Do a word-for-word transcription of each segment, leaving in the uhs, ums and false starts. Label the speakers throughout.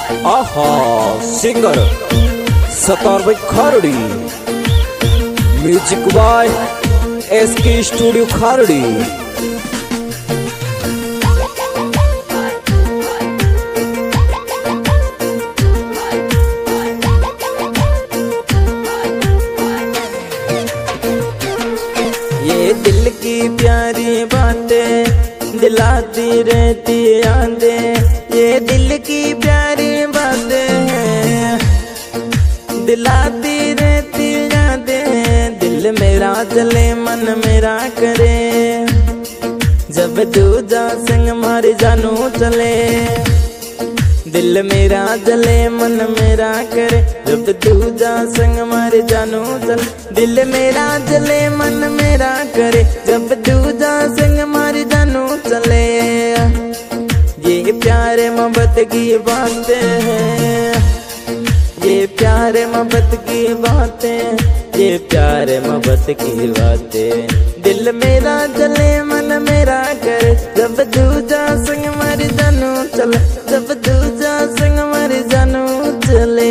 Speaker 1: आहा सिंगर सतार भाई Khardi, music by SK studio Khardi.
Speaker 2: ये दिल की प्यारी बातें दिलाती रहती यादें, ये दिल की प्यारी बातें हैं दिलाती रहती यादें। दिल मेरा जले मन मेरा करे, जब दूजा संग मारी जानू चले। दिल मेरा जले मन मेरा करे, जब दूजा संग मारे जानू चल। दिल मेरा जले मन मेरा करे, जब दूजा संग मारे जानू चले। ये प्यारे मोहब्बत की बातें हैं, ये प्यारे मोहब्बत की बातें, ये प्यारे मोहब्बत की बातें। दिल मेरा जले मन मेरा करे, जब दूजा संग मारे जानू चले, जब दूजा संग मारे जानू चले।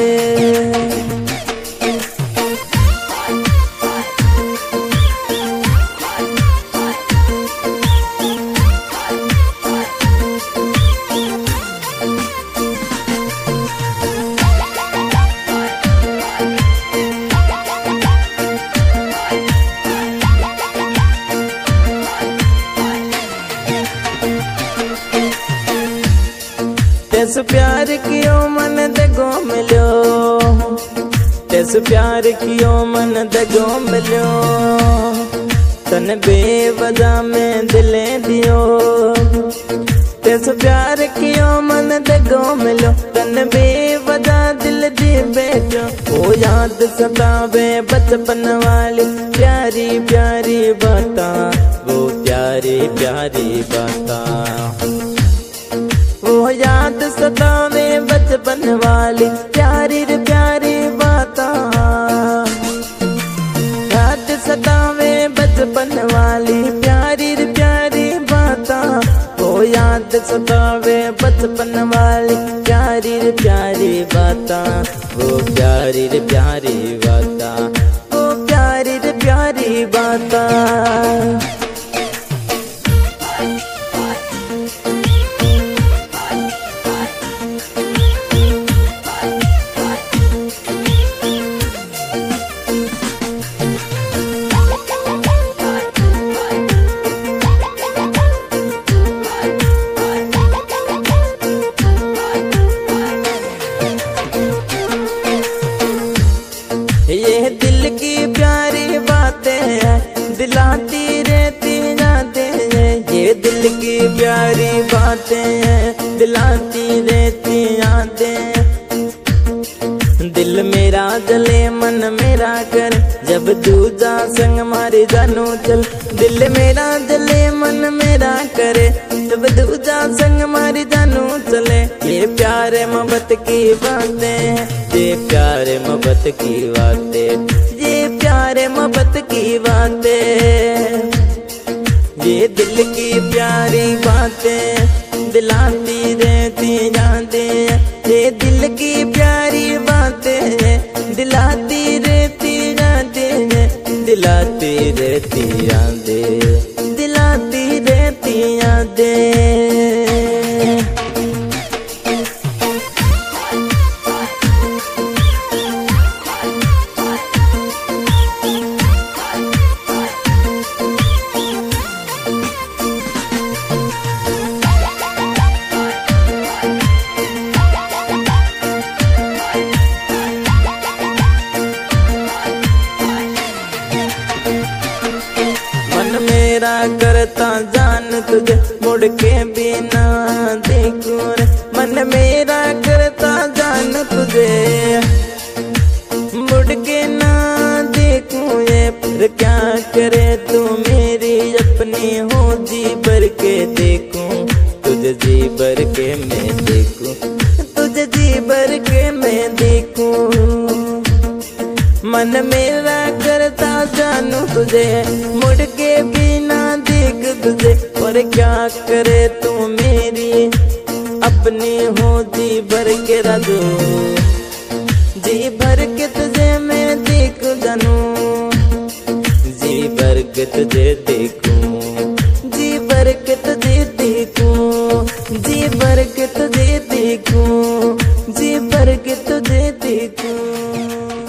Speaker 2: तेस प्यार कियो मन दगो मिलो, तेस प्यार कियो मन दगो मिलो। तन बेवजह में दिले दियो, तेस प्यार कियो मन दगो मिलो। तन बेवजह दिल दी बैठो, वो याद सतावे बचपन वाली प्यारी प्यारी बातां, वो प्यारी प्यारी बातां। वो याद सतावे बचपन वाली प्यारी रे प्यारी बातां, याद सतावे बचपन वाली प्यारी रे प्यारी बातां। वो याद सतावे बचपन वाली प्यारी रे प्यारी बातां, वो प्यारी रे प्यारी बातां, वो प्यारी रे प्यारी बातां। ये दिल की प्यारी बातें हैं दिलाती रहती यादें, ये दिल की प्यारी बातें हैं दिलाती रहती यादें। दिल मेरा जले मन मेरा कर, जब दूजा संग मारे जानू चल। दिल मेरा जले मन मेरा करे, जब दूजा संग मारे जानू चले। ये प्यारे मोहब्बत की बातें, ये प्यारे मोहब्बत की बातें, ये प्यारे मोहब्बत की बातें। ये दिल की प्यारी बातें दिलाती रहती यादें, ये दिल की प्यारी बातें दिलाती रहती यादें, दिलाती रहती यादें, दिलाती रहती यादें। मेरा करता जान तुझे मुड़ के भी ना देखूं रे, मन मेरा करता जान तुझे मुड़ के ना देखूं। ये फिर क्या करे तू मेरी अपनी हो, जी भर के देखूं तुझे, जी भर के मैं देखूं तुझे, जी भर के मैं देखूं। मन मेरा करता जानू तुझे मुड़ के भी ना देख तुझे, और क्या करे तू मेरी अपनी हो जी भर के राजू, जी भर के तुझे मैं देखूं जानू, जी भर के तुझे देखूं, जी भर के तुझे देखूं, जी भर के तुझे देखूं, जी भर के तुझे देखूं।